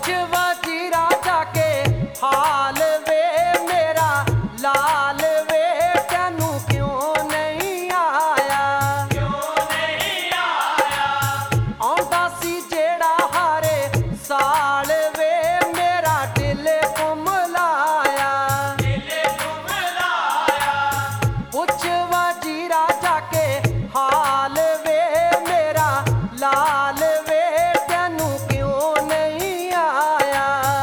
ਪੁੱਛ ਵਜ਼ੀਰਾ ਜਾ ਕੇ ਹਾਲ ਵੇ ਮੇਰਾ ਲਾਲ ਵੇ ਤੈਨੂੰ ਕਿਉਂ ਨਹੀਂ ਆਇਆ, ਕਿਉਂ ਨਹੀਂ ਆਇਆ। ਆਉਂਦਾ ਸੀ ਜਿਹੜਾ ਹਾਰੇ ਸਾਲ ਵੇ ਮੇਰਾ ਦਿਲ ਘੁੰਮਲਾਇਆ, ਦਿਲ ਘੁੰਮਲਾਇਆ। ਪੁੱਛ ਵਜ਼ੀਰਾ ਜਾ ਕੇ ਹਾਲ ਵੇ ਮੇਰਾ ਲਾਲ ਵੇ ਤੈਨੂੰ ਕਿਉਂ ਨਹੀਂ ਆਇਆ।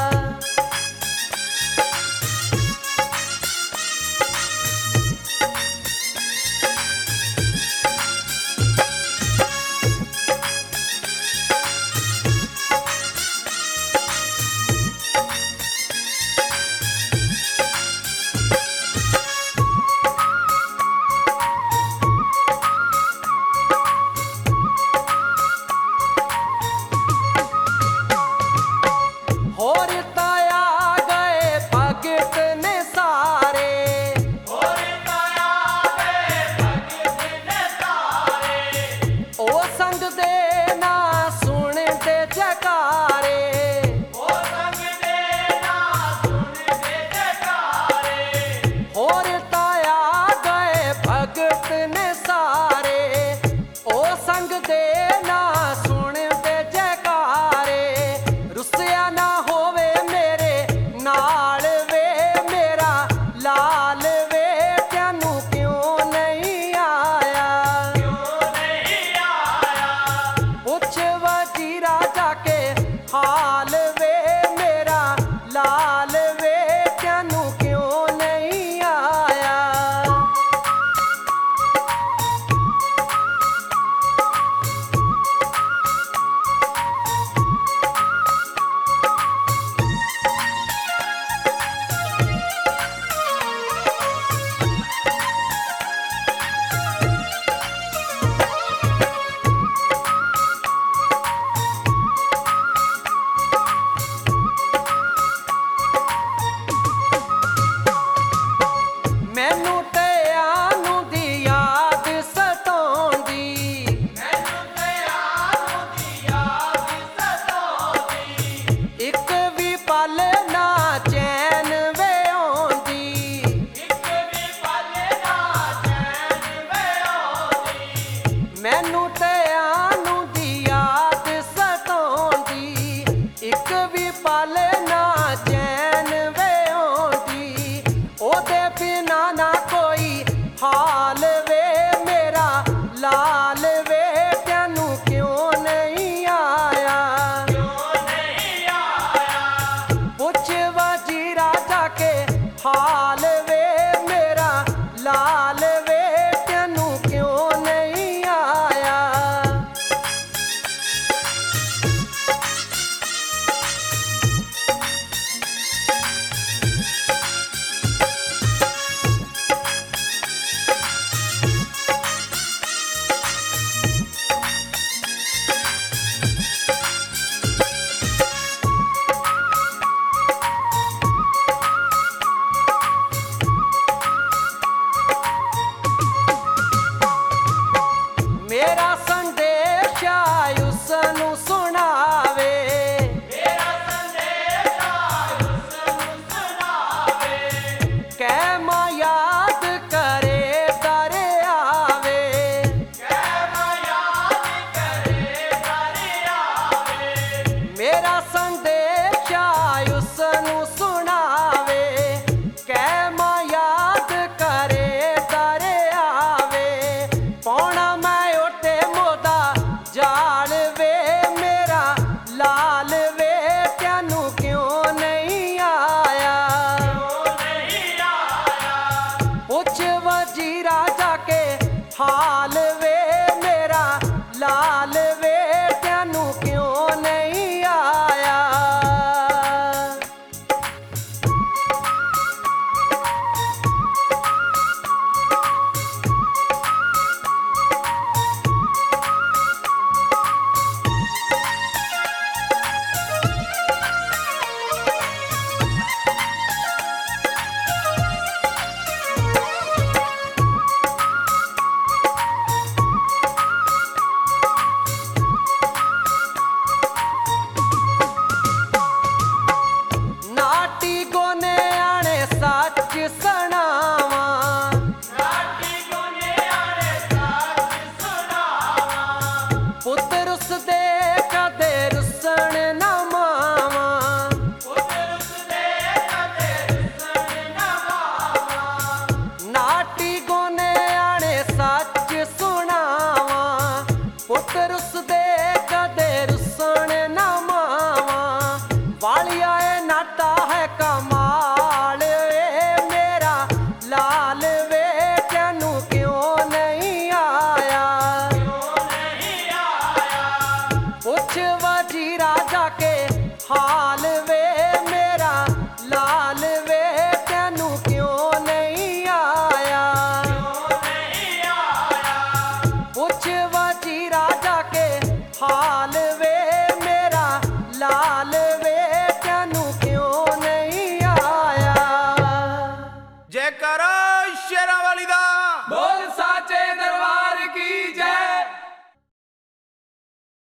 ਹੋਰ ਤਾਂ ਆ ਗਏ ਭਗਤ ਨੇ ਸਾਰੇ, ਹੋਰ ਤਾਂ ਆ ਗਏ ਭਗਤ ਨੇ ਸਾਰੇ। ਉਹ ਸੰਗ ਦੇ ਨਾ ਸੁਣਦੇ ਜੈਕਾਰੇ, ਉਹ ਸੰਗ ਦੇ ਨਾ ਸੁਣਦੇ ਜੈਕਾਰੇ। ਹੋਰ ਤਾਂ ਆ ਗਏ ਭਗਤ ਨੇ ਸਾਰੇ, ਉਹ ਸੰਗ ਦੇ ਨਾ ਸੁਣਦੇ ਜੈਕਾਰੇ। ਰੁੱਸਿਆ ਨਾ ਹੋਵੇ ਮੇਰੇ ਨਾਲ ਵੇ ਮੇਰਾ ਲਾਲ ਵੇ ਤੈਨੂੰ ਕਿਉਂ ਨਹੀਂ ਆਇਆ, ਕਿਉਂ ਨਹੀਂ ਆਇਆ। ਪੁੱਛ ਵਜ਼ੀਰਾ ਜਾ ਕੇ ਹਾਲ ਵੇ ਮੇਰਾ ਲਾਲ ਵੇ ਤੈਨੂੰ ਕਿਉਂ ਨਹੀਂ ਆਇਆ। ਮੈਨੂੰ ਤੇਆਂ ਨੂੰ ਦੀ ਯਾਦ ਸਤਾਉਂਦੀ, ਮੈਨੂੰ ਤੇਆਂ ਨੂੰ ਦੀ ਯਾਦ ਸਤਾਉਂਦੀ। ਇੱਕ ਵੀ ਪਲ ਨਾ ਚੈਨ ਵੇ ਆਉਂਦੀ, ਇੱਕ ਵੀ ਪਲ ਨਾ ਚੈਨ ਵੇ ਆਉਂਦੀ। ਮੈਨੂੰ ਤੇਆਂ ਨੂੰ ਦੀ ਯਾਦ ਸਤਾਉਂਦੀ, ਇੱਕ ਵੀ ਪਲ ਨਾ ਚੈਨ ਵੇ ਆਉਂਦੀ। ਉਹਦੇ ਬਿਨਾ ਨਾ ਕੋਈ ਹਾਲ ਵੇ ਮੇਰਾ ਲਾਲ ਵੇ ਤੈਨੂੰ ਕਿਉਂ ਨਹੀਂ ਆਇਆ, ਕਿਉਂ ਨਹੀਂ ਆਇਆ। ਪੁੱਛ ਵਜ਼ੀਰਾ ਜਾ ਕੇ ਹਾਲ ਵੇ ਮੇਰਾ ਲਾਲ ਵੇ ਤੈਨੂੰ ਕਿਉਂ ਨਹੀਂ ਆਇਆ। वालिया ए नाता है कम